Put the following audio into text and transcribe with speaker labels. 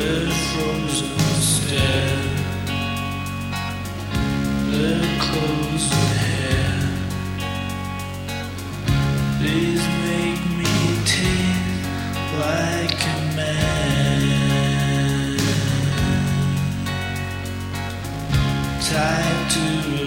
Speaker 1: their frozen stare, their clothes and hair. These make me take like a man, tied to